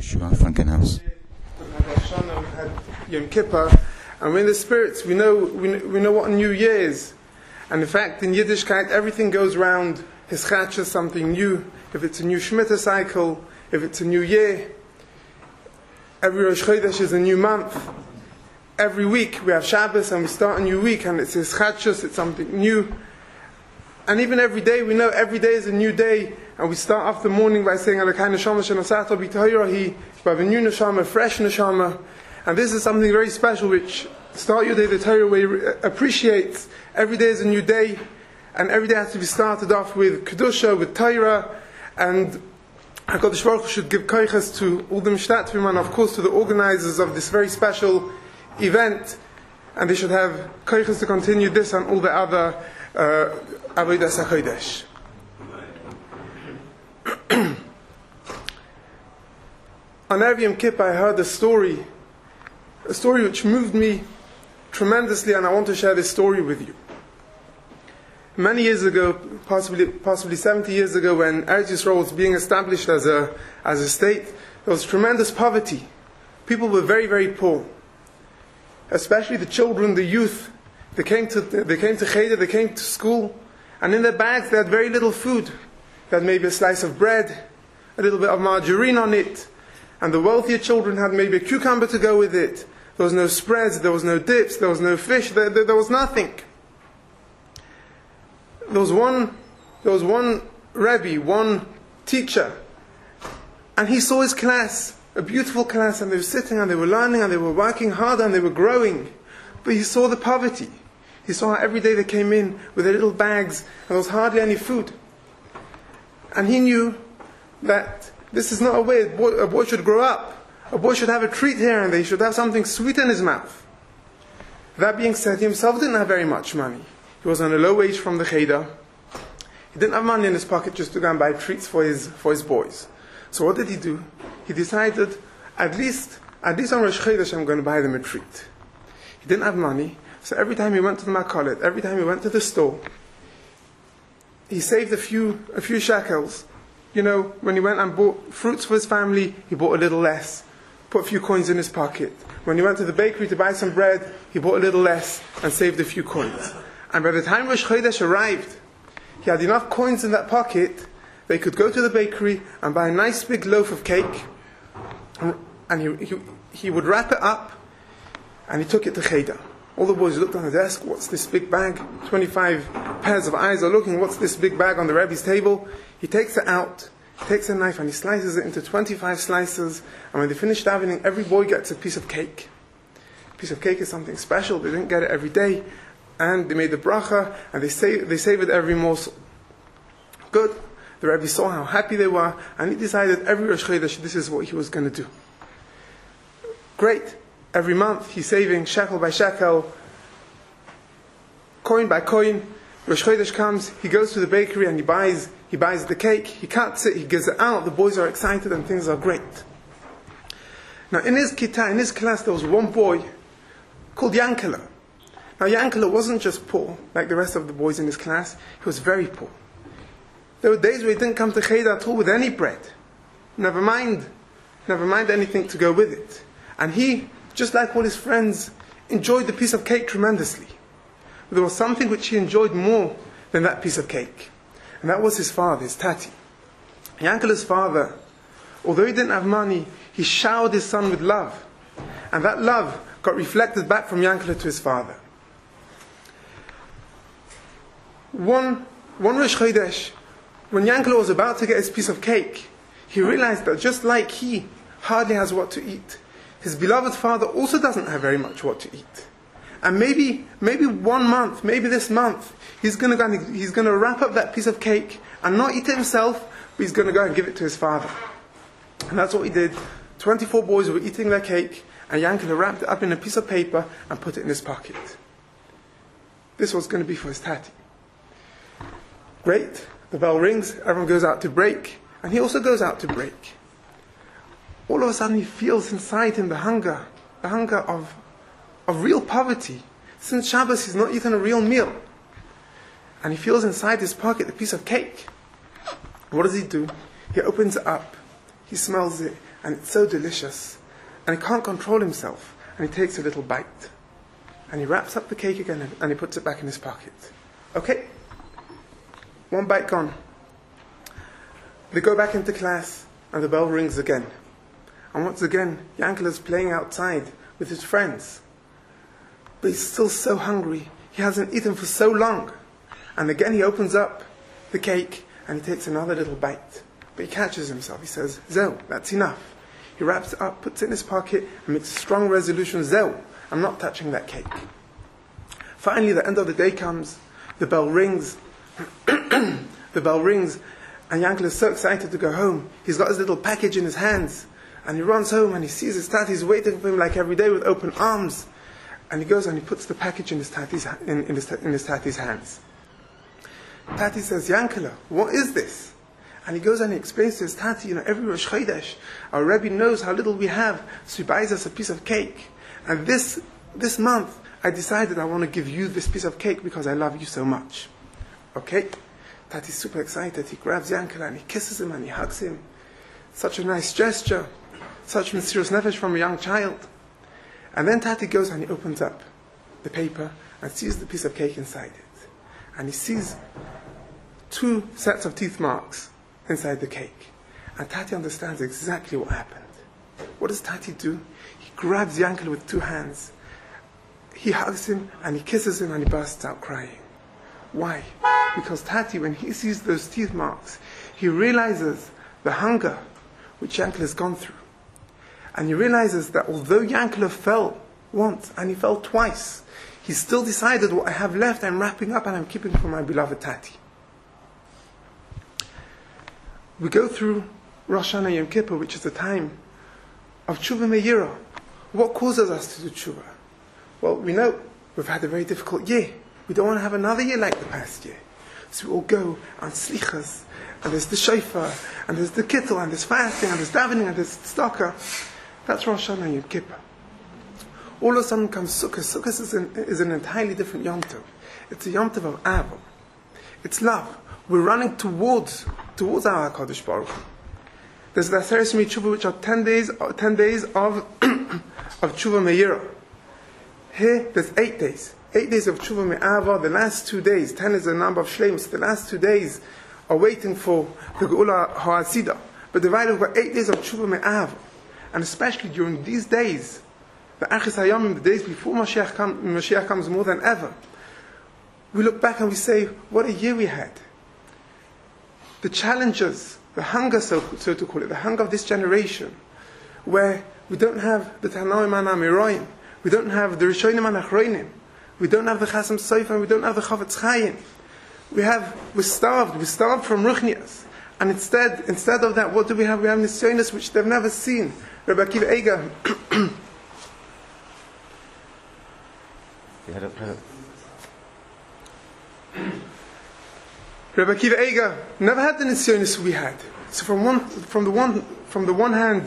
Joshua Frankenhaus. We had Yom Kippur, and we're in the spirits. We know what a new year is. And in fact, in Yiddishkeit, everything goes round Hischatcha, something new. If it's a new Shemitah cycle, if it's a new year, every Rosh Chodesh is a new month. Every week we have Shabbos and we start a new week, and it's Hischatcha, it's something new. And even every day, we know every day is a new day, and we start off the morning by saying Elokai Neshama Shenasato B'Tahirahi, we have a new Neshama, fresh Neshama. And this is something very special which Start Your Day, the Torah way appreciates. Every day is a new day, and every day has to be started off with Kedusha, with Torah, and HaKadosh Baruch Hu should give koiches to all the Mishtatvim, and of course to the organizers of this very special event, and they should have koiches to continue this and all the other Avodas HaKodesh. On Erev Yom Kippur I heard a story which moved me tremendously, and I want to share this story with you. Many years ago, possibly 70 years ago, when Eretz Yisrael was being established as a state, there was tremendous poverty. People were very, very poor. Especially the children, the youth. They came to Cheder, they came to school, and in their bags they had very little food. They had maybe a slice of bread, a little bit of margarine on it, and the wealthier children had maybe a cucumber to go with it. There was no spreads, there was no dips, there was no fish, there was nothing. There was one Rebbe, one teacher, and he saw his class, a beautiful class, and they were sitting and they were learning and they were working hard and they were growing. But he saw the poverty. He saw how every day they came in with their little bags and there was hardly any food. And he knew that this is not a way a boy should grow up. A boy should have a treat here and they should have something sweet in his mouth. That being said, he himself didn't have very much money. He was on a low wage from the Cheder. He didn't have money in his pocket just to go and buy treats for his boys. So what did he do? He decided, at least on Rosh Chodesh I'm going to buy them a treat. He didn't have money, so every time he went to the Makolet, every time he went to the store, he saved a few shekels. You know, when he went and bought fruits for his family, he bought a little less, put a few coins in his pocket. When he went to the bakery to buy some bread, he bought a little less and saved a few coins. And by the time Rosh Chodesh arrived, he had enough coins in that pocket, they could go to the bakery and buy a nice big loaf of cake, and he would wrap it up, and he took it to Cheder. All the boys looked on the desk, what's this big bag? 25 pairs of eyes are looking, what's this big bag on the Rebbe's table? He takes it out, he takes a knife and he slices it into 25 slices, and when they finish davening, every boy gets a piece of cake. A piece of cake is something special, they didn't get it every day, and they made the bracha, and they savored every morsel. Good. The Rebbe saw how happy they were, and he decided every Rosh Chodesh this is what he was going to do. Great. Every month he's saving shekel by shekel, coin by coin. Rosh Chodesh comes, he goes to the bakery and he buys the cake, he cuts it, he gives it out, the boys are excited and things are great. Now in his class there was one boy called Yankele. Now Yankele wasn't just poor like the rest of the boys in his class, he was very poor. There were days where he didn't come to Cheder at all with any bread. Never mind anything to go with it. And he, just like all his friends, enjoyed the piece of cake tremendously. But there was something which he enjoyed more than that piece of cake. And that was his father, his tati. Yankele's father, although he didn't have money, he showered his son with love. And that love got reflected back from Yankele to his father. One Rosh Chodesh, when Yankele was about to get his piece of cake, he realized that just like he hardly has what to eat, his beloved father also doesn't have very much what to eat. And maybe 1 month, maybe this month, he's going to wrap up that piece of cake and not eat it himself, but he's going to go and give it to his father. And that's what he did. 24 boys were eating their cake, and Yankele wrapped it up in a piece of paper and put it in his pocket. This was going to be for his tati. Great. The bell rings, everyone goes out to break, and he also goes out to break. All of a sudden he feels inside him the hunger of real poverty. Since Shabbos he's not eaten a real meal. And he feels inside his pocket a piece of cake. What does he do? He opens it up, he smells it, and it's so delicious, and he can't control himself, and he takes a little bite, and he wraps up the cake again, and he puts it back in his pocket. Okay, one bite gone. They go back into class, and the bell rings again. And once again, Yankel is playing outside with his friends. But he's still so hungry. He hasn't eaten for so long. And again he opens up the cake, and he takes another little bite. But he catches himself. He says, Zeo, that's enough. He wraps it up, puts it in his pocket, and makes a strong resolution, Zeo, I'm not touching that cake. Finally, the end of the day comes, the bell rings, the bell rings, and Yankel is so excited to go home. He's got his little package in his hands, and he runs home, and he sees his tati. He's waiting for him like every day with open arms. And he goes and he puts the package in his tati's hands. Tati says, Yankel, what is this? And he goes and he explains to his tati, every Rosh Chodesh, our Rebbe knows how little we have, so he buys us a piece of cake. And this month, I decided I want to give you this piece of cake because I love you so much. Okay? Tati's super excited. He grabs Yankel and he kisses him and he hugs him. Such a nice gesture. Such Mesiras Nefesh from a young child. And then Tati goes and he opens up the paper and sees the piece of cake inside it. And he sees 2 sets of teeth marks inside the cake. And Tati understands exactly what happened. What does Tati do? He grabs Yankel with 2 hands. He hugs him and he kisses him and he bursts out crying. Why? Because Tati, when he sees those teeth marks, he realizes the hunger which Yankel has gone through. And he realizes that although Yankel fell once and he fell twice, he still decided, what I have left I'm wrapping up and I'm keeping for my beloved Tati. We go through Rosh Hashanah Yom Kippur, which is a time of Tshuva Meira. What causes us to do Tshuva? Well, we know we've had a very difficult year. We don't want to have another year like the past year. So we all go on slichas, and there's the shofar, and there's the kittel, and there's fasting, and there's davening, and there's tzedakah. That's Rosh Hashanah Yom Kippur. All of a sudden comes Sukkot. Sukkot is an entirely different Yom Tov. It's a Yom Tov of Ava. It's love. We're running towards our HaKadosh Baruch Hu. There's the Aseret Yemei Tshuva, which are 10 days of of Tshuva Meira. Here, there's 8 days. 8 days of Tshuva Me'ava. The last 2 days, 10 is the number of Shleimus. The last 2 days are waiting for the Geula Ha'asida. But divided by 8 days of Tshuva Me'ava. And especially during these days, the Achis Hayamim, the days before Mashiach comes more than ever, we look back and we say, what a year we had. The challenges, the hunger, so to call it, the hunger of this generation, where we don't have the Tanoim and Amiroim, we don't have the Rishonim and Achroinim, we don't have the Chasam Sofer, and we don't have the Chavetz Chaim. We're starved from Ruchnias. And instead of that, what do we have? We have Nisyonis which they've never seen. Rabbi Akiva Eiger. Rabbi Akiva Eiger never had the Nisyonis we had. So from the one hand,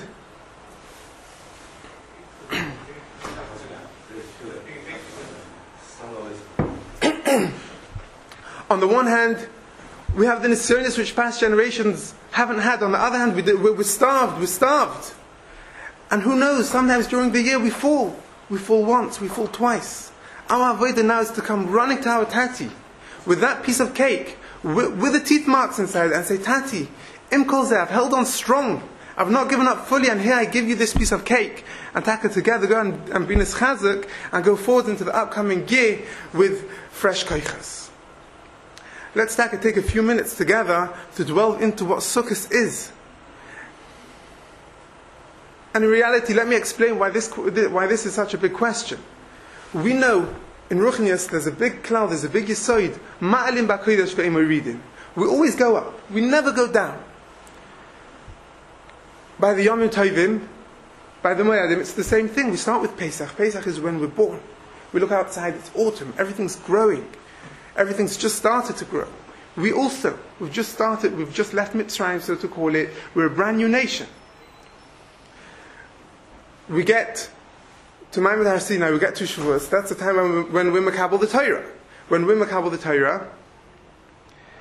on the one hand, we have the Nisyonis which past generations haven't had. On the other hand, we're starved. And who knows, sometimes during the year we fall. We fall once, we fall twice. Our avodah now is to come running to our Tati with that piece of cake, with the teeth marks inside, and say, Tati, Im Kol Zeh, I've held on strong. I've not given up fully, and here I give you this piece of cake. And Taka together go and be Nischazuk and go forward into the upcoming year with fresh koichas. Let's take a few minutes together to dwell into what Sukkot is. And in reality, let me explain why this is such a big question. We know in Ruchnias there's a big cloud, there's a big Yisoid. Ma'alim ba'kodesh ve'imay reading. We always go up. We never go down. By the Yomim Tovim, by the Moedim, it's the same thing. We start with Pesach. Pesach is when we're born. We look outside, it's autumn. Everything's growing. Everything's just started to grow. We've just left Mitzrayim, so to call it. We're a brand new nation. We get to Ma'amad Har Sinai, we get to Shavuos. That's the time when we makabel the Torah. When we makabel the Torah,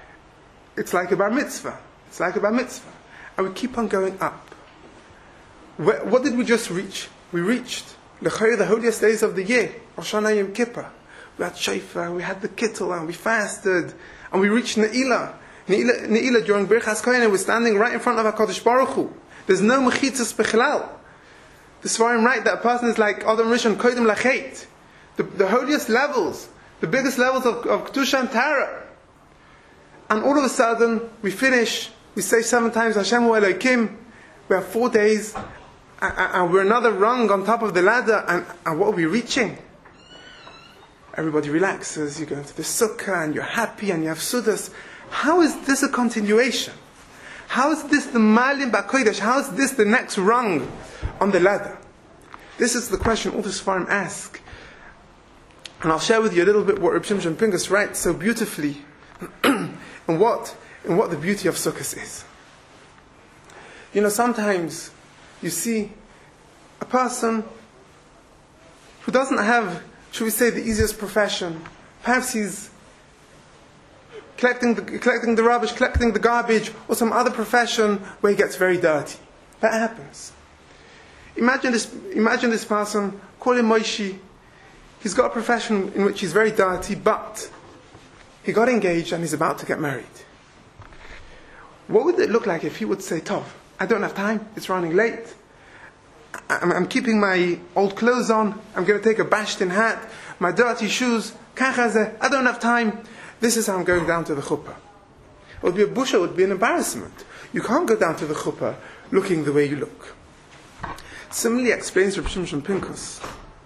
it's like a bar mitzvah. And we keep on going up. What did we just reach? We reached the holiest days of the year, Rosh Hashanah Yom Kippur. We had shofar, we had the kittel, and we fasted, and we reached Ne'ilah. Ne'ilah during Birchas Kohen, we're standing right in front of HaKadosh Baruch Hu. There's no mechitzas bechlal. The Svarim write that a person is like Adam Rishon Kodim Lachet. The holiest levels, the biggest levels of Kedusha and Tara. And all of a sudden, we finish, we say 7 times Hashem Hu Elokim. We have 4 days, and we're another rung on top of the ladder, and what are we reaching? Everybody relaxes, you go into the sukkah, and you're happy, and you have sudas. How is this a continuation? How is this the Malim B'Kodesh? How is this the next rung on the ladder? This is the question all the Sfarim ask. And I'll share with you a little bit what Reb Shimshon Pinkus writes so beautifully in what the beauty of Sukkot is. You know, sometimes you see a person who doesn't have, should we say, the easiest profession. Perhaps he's collecting the rubbish, collecting the garbage, or some other profession where he gets very dirty. That happens. Imagine this person, call him Moishi. He's got a profession in which he's very dirty, but he got engaged and he's about to get married. What would it look like if he would say, Tov, I don't have time, it's running late. I'm keeping my old clothes on, I'm going to take a bashtin hat, my dirty shoes, kachazeh, I don't have time. This is how I'm going down to the chuppah. It would be a busha, it would be an embarrassment. You can't go down to the chuppah looking the way you look. Similarly explains Reb Shimshon Pinkus.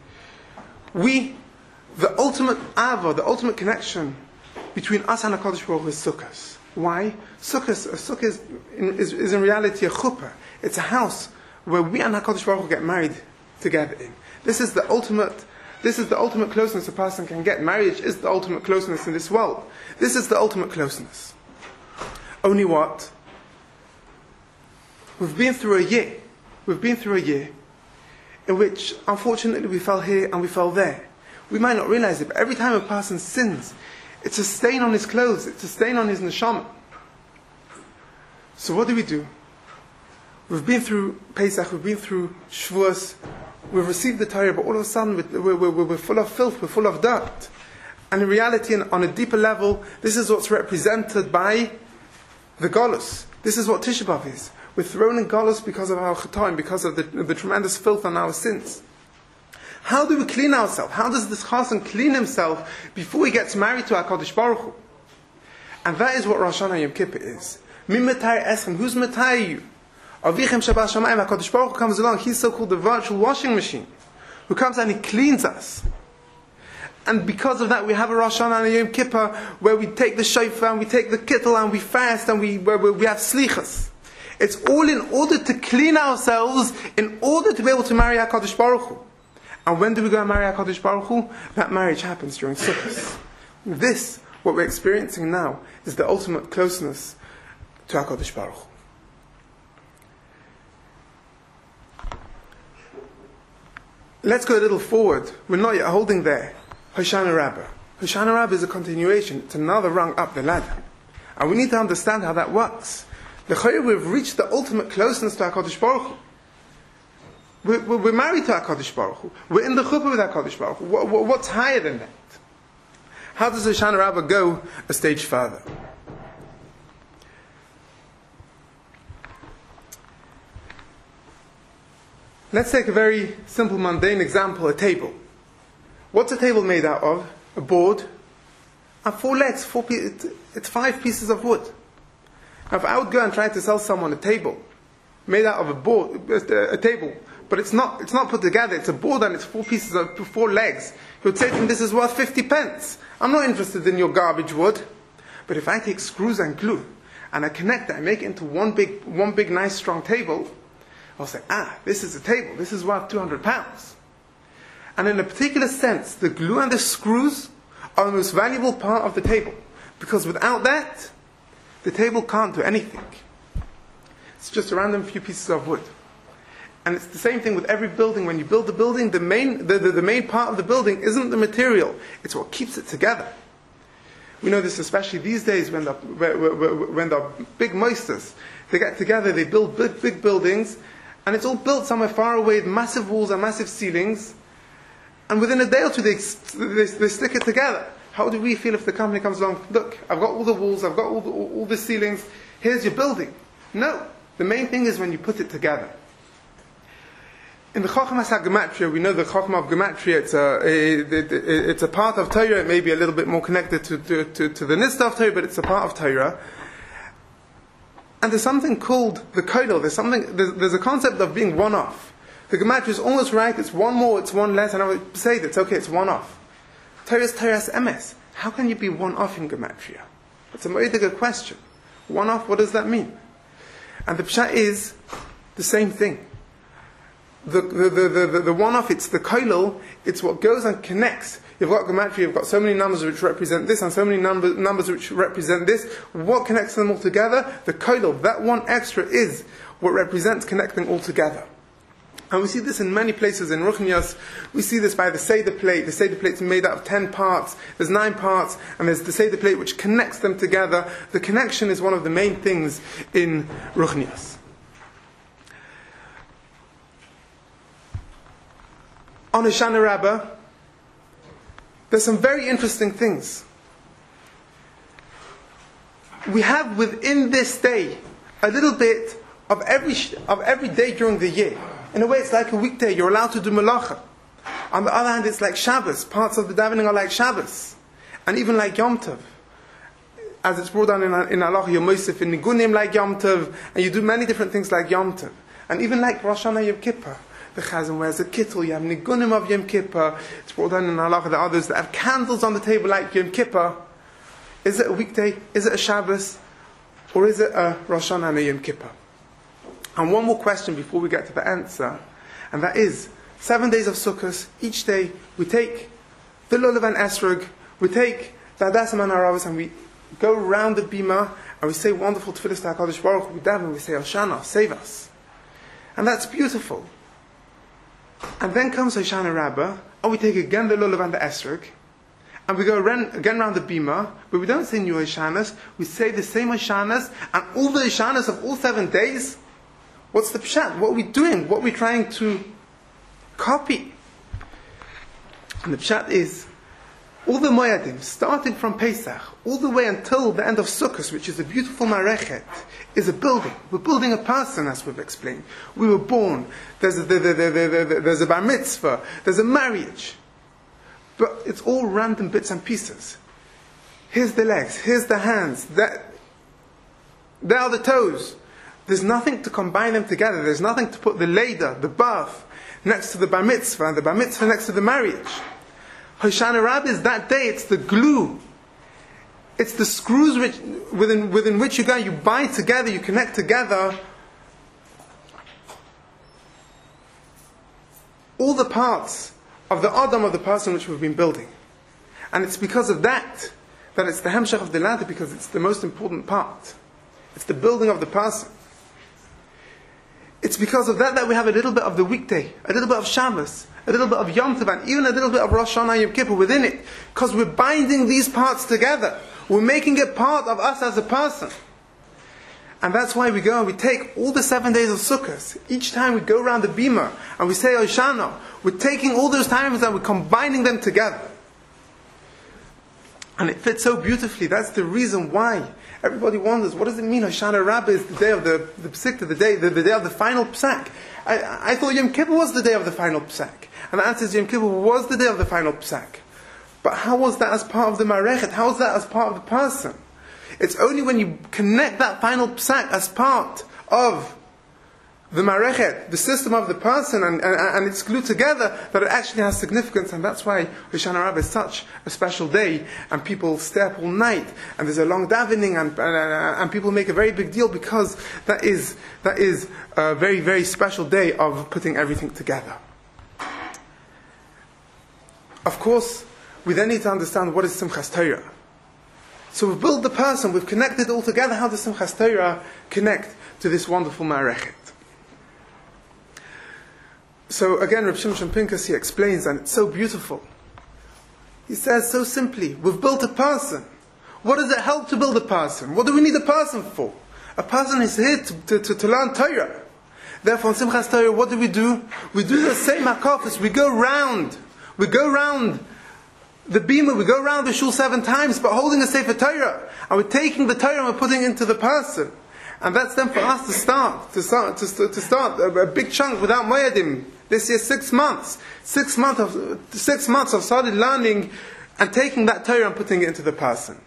The ultimate ava, the ultimate connection between us and HaKadosh Baruch Hu is Sukkot. Why? Sukkah is in reality a chuppah. It's a house where we and HaKadosh Baruch Hu get married together in. This is the ultimate closeness a person can get. Marriage is the ultimate closeness in this world. This is the ultimate closeness. Only what? We've been through a year in which, unfortunately, we fell here and we fell there. We might not realize it, but every time a person sins, it's a stain on his clothes, it's a stain on his neshama. So what do? We've been through Pesach, we've been through Shavuos, we've received the Torah, but all of a sudden we're full of filth, we're full of dirt. And in reality, on a deeper level, this is what's represented by the Golus. This is what Tisha B'Av is. We're thrown in Golus because of our Chatoim, because of the tremendous filth on our sins. How do we clean ourselves? How does this Chassan clean himself before he gets married to HaKadosh Baruch Hu? And that is what Rosh Hashanah Yom Kippur is. Mim Metai Eschem, who's Metai you? Avichem Shabbat Shamayim, HaKadosh Baruch Hu comes along, he's so-called the virtual washing machine, who comes and he cleans us. And because of that, we have a Rosh Hashanah Yom Kippur where we take the shofar and we take the kittel and we fast and we have slichas. It's all in order to clean ourselves, in order to be able to marry HaKadosh Baruch Hu. And when do we go and marry HaKadosh Baruch Hu? That marriage happens during Sukkot. This, what we're experiencing now, is the ultimate closeness to HaKadosh Baruch Hu. Let's go a little forward. We're not yet holding there. Hoshana Rabbah. Hoshana Rabbah is a continuation. It's another rung up the ladder. And we need to understand how that works. We've reached the ultimate closeness to HaKadosh Baruch Hu. We're married to HaKadosh Baruch Hu. We're in the chuppah with HaKadosh Baruch Hu. What's higher than that? How does Hoshana Rabbah go a stage further? Let's take a very simple, mundane example, a table. What's a table made out of? A board and 4 legs. It's 5 pieces of wood. Now, if I would go and try to sell someone a table made out of a table, but it's not put together, it's a board and it's 4 pieces of 4 legs, he would say to me, this is worth 50 pence. I'm not interested in your garbage wood. But if I take screws and glue and I connect it, I make it into one big nice strong table, I'll say, this is a table, this is worth 200 pounds. And in a particular sense, the glue and the screws are the most valuable part of the table. Because without that, the table can't do anything. It's just a random few pieces of wood. And it's the same thing with every building. When you build the building, the main part of the building isn't the material. It's what keeps it together. We know this especially these days when the big moisters, they get together, they build big buildings, and it's all built somewhere far away with massive walls and massive ceilings, and within a day or two they stick it together. How do we feel if the company comes along, look, I've got all the walls, I've got all the ceilings, here's your building? No. The main thing is when you put it together. In the Chochmas HaGematria, we know the Chochma of Gematria, it's a part of Torah. It may be a little bit more connected to the Nista of Torah, but it's a part of Torah. And there's something called the Koilel. There's a concept of being one-off. The Gematria is almost right, it's one more, it's one less, and I would say that, okay, it's one-off. Torah is Torah's emes. How can you be one-off in Gematria? It's a very good question. One-off, what does that mean? And the pshat is the same thing. The one-off, it's the koilel, it's what goes and connects. You've got gematria, you've got so many numbers which represent this, and so many numbers which represent this. What connects them all together? The koilel, that one extra is what represents connecting all together. And we see this in many places in Ruchnias. We see this by the Seder plate. The Seder plate's made out of 10 parts. There's 9 parts, and there's the Seder plate which connects them together. The connection is one of the main things in Ruchnias. On Hoshana Rabbah, there's some very interesting things. We have within this day a little bit of every day during the year. In a way, it's like a weekday. You're allowed to do malacha. On the other hand, it's like Shabbos. Parts of the davening are like Shabbos, and even like Yom Tov, as it's brought down in Halacha Yom Yosef, in Nigunim like Yom Tov, and you do many different things like Yom Tov, and even like Rosh Hashanah Yom Kippur. The Chazan wears a kittel, you have Nigunim of Yom Kippur. It's brought down in Halacha, the others that have candles on the table like Yom Kippur. Is it a weekday? Is it a Shabbos? Or is it a Rosh Hashanah and a Yom Kippur? And one more question before we get to the answer, and that is, 7 days of Sukkot, each day we take the Lulav and Esrog, we take the Hadassim and Aravos, and we go around the Bima, and we say wonderful Tefillos to HaKadosh Baruch Hu, we daven, we say, Hoshana, save us. And that's beautiful. And then comes Hoshana Rabbah, and we take again the Lulav and the Esrog, and we go again around the Bima, but we don't say new Hoshanas, we say the same Hoshanas, and all the Hoshanas of all 7 days. What's the pshat? What are we doing? What are we trying to copy? And the pshat is, all the Moyadim, starting from Pesach, all the way until the end of Sukkot, which is a beautiful Marechet, is a building. We're building a person, as we've explained. We were born. There's a bar mitzvah. There's a marriage. But it's all random bits and pieces. Here's the legs. Here's the hands. There are the toes. There's nothing to combine them together. There's nothing to put the Leder, the bath, next to the bar mitzvah, and the bar mitzvah next to the marriage. Hoshana Rabbah is that day, it's the glue. It's the screws within which you bind together, you connect together all the parts of the Adam of the person which we've been building. And it's because of that it's the Hemshech of the ladder, because it's the most important part. It's the building of the person. It's because of that we have a little bit of the weekday, a little bit of Shabbos, a little bit of Yom Tov, and even a little bit of Rosh Hashanah Yom Kippur within it. Because we're binding these parts together. We're making it part of us as a person. And that's why we go and we take all the 7 days of Sukkot. Each time we go around the Bima and we say Hoshana, we're taking all those times and we're combining them together. And it fits so beautifully. That's the reason why everybody wonders, what does it mean Hoshana Rabbah is the day of the Psik, the day of the final Psak? I thought Yom Kippur was the day of the final Psak. And the answer is Yom Kippur was the day of the final Psak. But how was that as part of the Marechet? How was that as part of the person? It's only when you connect that final Psak as part of the Marechet, the system of the person, and it's glued together, that it actually has significance. And that's why Hoshana Rabbah is such a special day, and people stay up all night, and there's a long davening, and people make a very big deal, because that is a very, very special day of putting everything together. Of course, we then need to understand what is Simchas Torah. So we've built the person, we've connected it all together. How does Simchas Torah connect to this wonderful Marechet? So again, Reb Shimshon Pinkus, he explains, and it's so beautiful. He says so simply, we've built a person. What does it help to build a person? What do we need a person for? A person is here to learn Torah. Therefore, on Simchas Torah, what do? We do the same hakafos. We go round the bima, we go around the shul 7 times, but holding a Sefer Torah, and we're taking the Torah and we're putting it into the person. And that's then for us to start a big chunk without moyadim. This year, 6 months. 6 months of solid learning and taking that Torah and putting it into the person.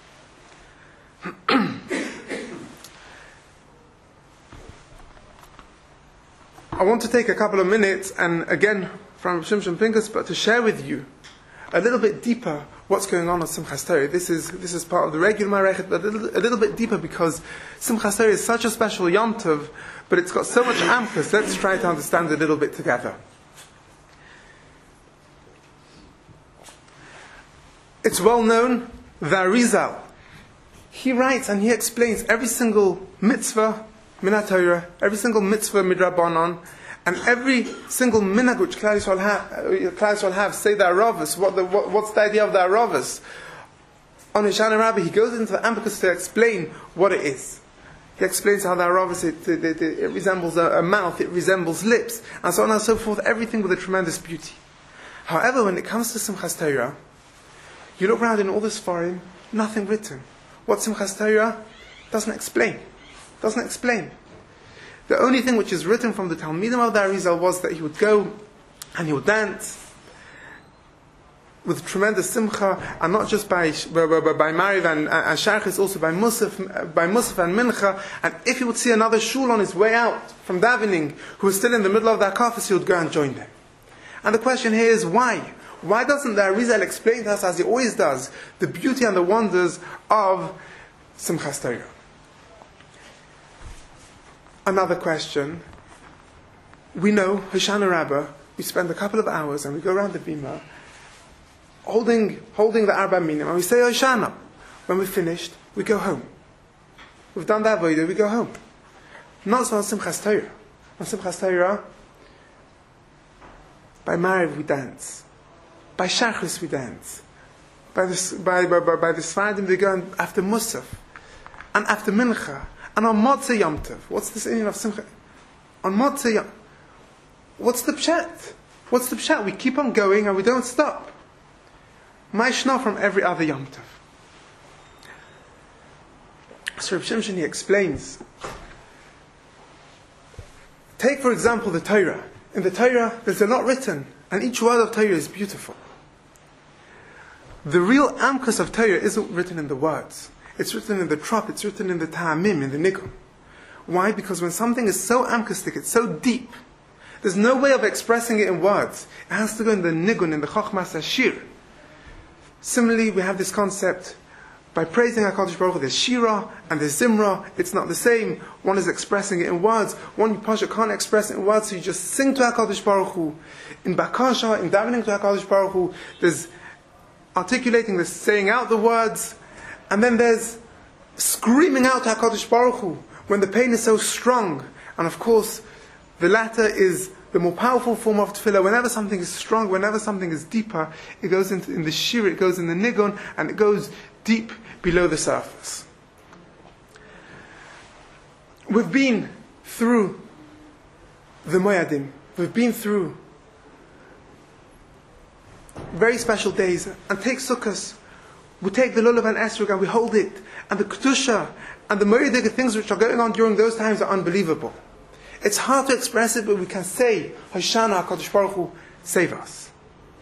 I want to take a couple of minutes, and again from Shimshon Pinkus, but to share with you a little bit deeper what's going on Simchas Torah. This is part of the regular Marechet, but a little bit deeper, because Simchas Torah is such a special Yom Tov, but it's got so much amkus. Let's try to understand it a little bit together. It's well known, the Arizal. He writes and he explains every single mitzvah Minat Torah, every single mitzvah midrabanan, and every single minhag which Klal Yisrael have, say the Aravos. What's the idea of the Aravos? On Hoshana Rabbah, he goes into the ambikus to explain what it is. He explains how the Aravos, it resembles a mouth, it resembles lips, and so on and so forth, everything with a tremendous beauty. However, when it comes to Simchas Torah, you look around in all this foreign, nothing written. What Simchas Torah doesn't explain. The only thing which is written from the Talmidim of the Arizal was that he would go and he would dance with tremendous simcha, and not just by Mariv and Shachris, also by Musaf and Mincha. And if he would see another shul on his way out from davening who was still in the middle of their kafas, he would go and join them. And the question here is why? Why doesn't the Arizal explain to us, as he always does, the beauty and the wonders of Simchas Torah? Another question. We know Hoshana Rabbah, we spend a couple of hours and we go around the bima holding the Arba Minim, and we say Hoshana. When we're finished, we go home. We've done that avodah, we go home. Not so on Simchas Torah. On Simchas Torah, by Mariv we dance, by Shachris we dance, by the Sfardim they go after Musaf and after Mincha. And on Motzei Yom Tov, what's this meaning of Simcha? On Motzei Yom, what's the pshat? We keep on going and we don't stop. Ma'ishna from every other Yom Tov. So Reb Shimshon, he explains. Take for example the Torah. In the Torah, there's a lot written, and each word of Torah is beautiful. The real amkus of Torah isn't written in the words. It's written in the trop, it's written in the ta'amim, in the nigun. Why? Because when something is so amkustik, it's so deep, there's no way of expressing it in words. It has to go in the nigun, in the chokhmas hashir. Similarly, we have this concept, by praising HaKadosh Baruch Hu, there's shira and there's zimra. It's not the same. One is expressing it in words, one pasha can't express it in words, so you just sing to HaKadosh Baruch Hu. In bakasha, in davening to HaKadosh Baruch Hu, there's articulating, there's saying out the words, and then there's screaming out to HaKadosh Baruch Hu when the pain is so strong. And of course, the latter is the more powerful form of tefillah. Whenever something is strong, whenever something is deeper, it goes in the shir, it goes in the nigun, and it goes deep below the surface. We've been through the Moyadim. We've been through very special days. And take Sukkot. We take the Lulav and Esrog and we hold it. And the Kedusha and the myriad things which are going on during those times are unbelievable. It's hard to express it, but we can say, Hoshana HaKadosh Baruch Hu, save us.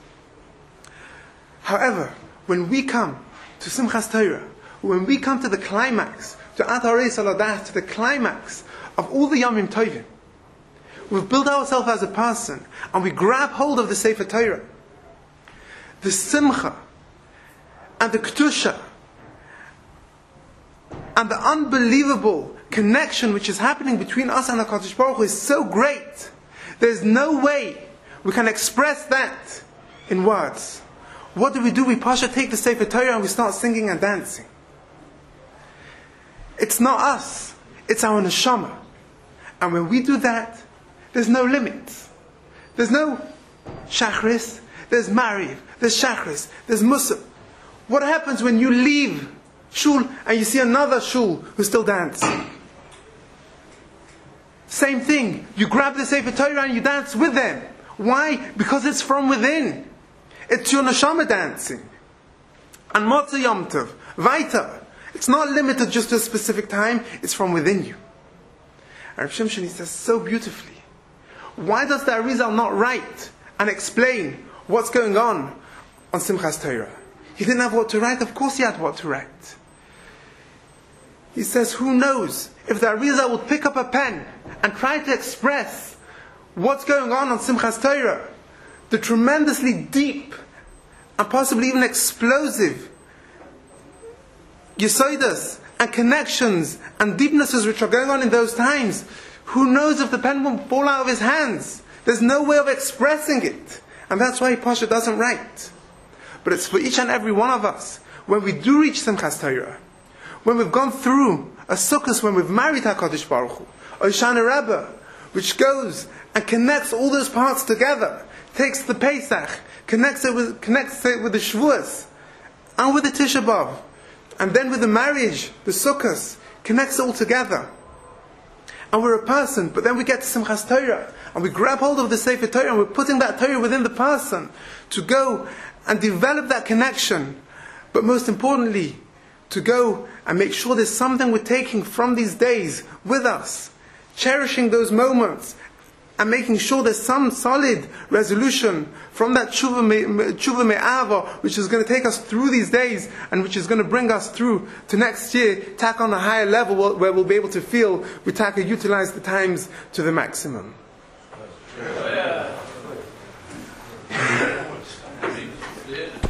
However, when we come to Simchas Torah, when we come to the climax, to Atarei Saladah, to the climax of all the Yomim Tovim, we've built ourselves as a person, and we grab hold of the Sefer Torah. The Simcha, and the Kedusha, and the unbelievable connection which is happening between us and HaKadosh Baruch Hu is so great. There's no way we can express that in words. What do? We pasha take the Sefer Torah and we start singing and dancing. It's not us, it's our neshama. And when we do that, there's no limits. There's no Shachris, there's Mariv, there's Shachris, there's Musaf. What happens when you leave shul and you see another shul who's still dancing? Same thing. You grab the Sefer Torah and you dance with them. Why? Because it's from within. It's your neshama dancing. And Motzei Yom Tov, weiter. It's not limited just to a specific time. It's from within you. And Rav Shimshon, he says so beautifully, why does the Arizal not write and explain what's going on Simchas Torah? He didn't have what to write. Of course he had what to write. He says, who knows if the Arizal would pick up a pen and try to express what's going on Simchas Torah, the tremendously deep and possibly even explosive Yesoidas and connections and deepnesses which are going on in those times. Who knows if the pen won't fall out of his hands? There's no way of expressing it. And that's why Pasha doesn't write. But it's for each and every one of us, when we do reach Simchas Torah, when we've gone through a Sukkot, when we've married HaKadosh Baruch Hu, or Shana Rabbah, which goes and connects all those parts together, takes the Pesach, connects it with the Shavuos, and with the Tisha B'Av, and then with the marriage, the Sukkot, connects it all together. And we're a person, but then we get to Simchas Torah, and we grab hold of the Sefer Torah, and we're putting that Torah within the person, to go and develop that connection, but most importantly, to go and make sure there's something we're taking from these days with us, cherishing those moments, and making sure there's some solid resolution from that tshuva me'ava, which is going to take us through these days, and which is going to bring us through to next year, tack on a higher level where we'll be able to feel we utilize the times to the maximum.